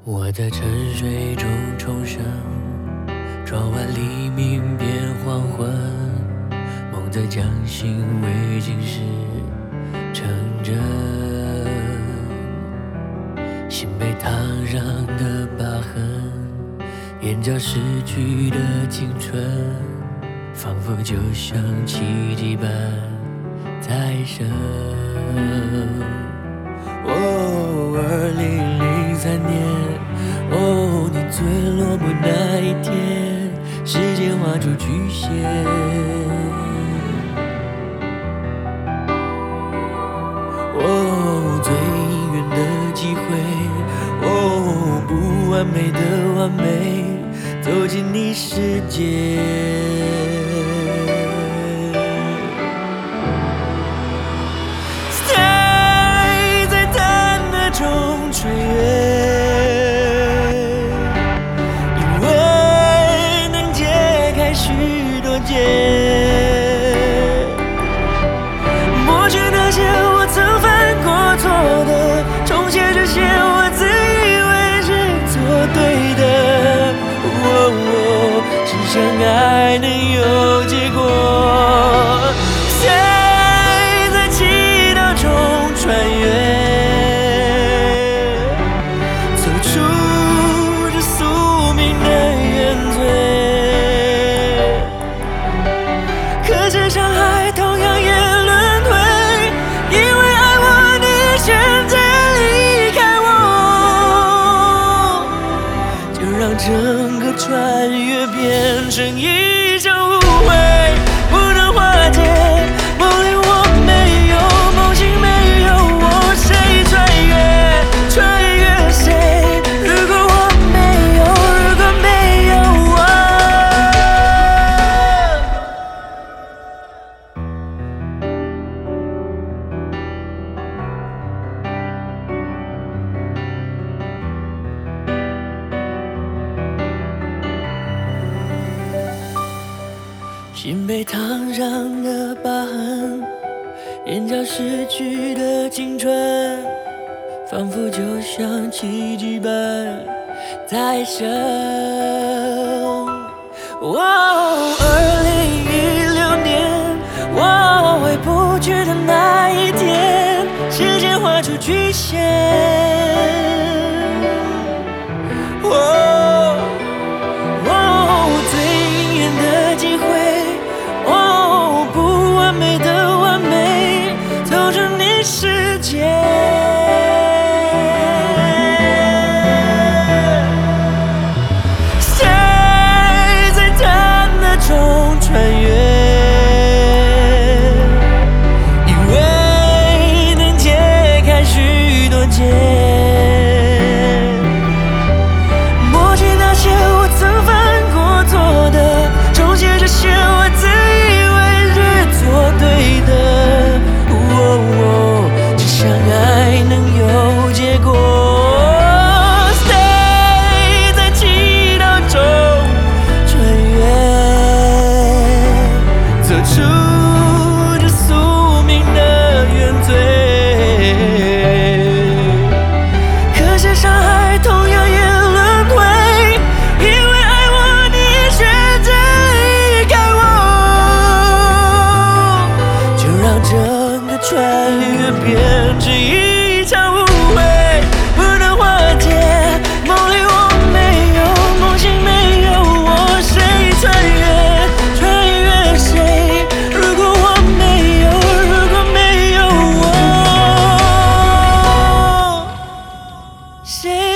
我在沉睡中重生，窗外黎明变黄昏，梦在将醒未尽时成真，心被烫伤的疤痕，眼角逝去的青春，仿佛就像奇迹般再生。2003年，你最落寞那一天，时间画出曲线。最远的机会，不完美的完美，走进你世界。穿越，因为能解开许多结，抹去那些我曾犯过错的，重写这些我自以为是做对的。只想爱能有结果，谁在祈祷中穿越？可是伤害同样也轮回，因为爱我你选择离开我，就让整个穿越变成一场误会，不能化解。梦里我没有，梦醒没有我，谁穿越谁？如果我没有，如果没有我。心被烫伤的疤痕，眼角逝去的青春，仿佛就像奇迹般再生。2016年，回不去的那一天，时间画出曲线。最远的机会，不完美的完美，走进你世界。谁在贪婪中穿越？以为能解开许多结，抹去那些我曾犯过错的，重写这些我自以为是做对的。只想爱能有结果，谁在祈祷中穿越，走出这宿命的原罪。可是伤害同样也轮回，因为爱我你选择离开我，就让整个穿越变成一场误会，不能化解。梦里我没有，梦醒没有我，谁穿越谁？如果我没有，如果没有我，谁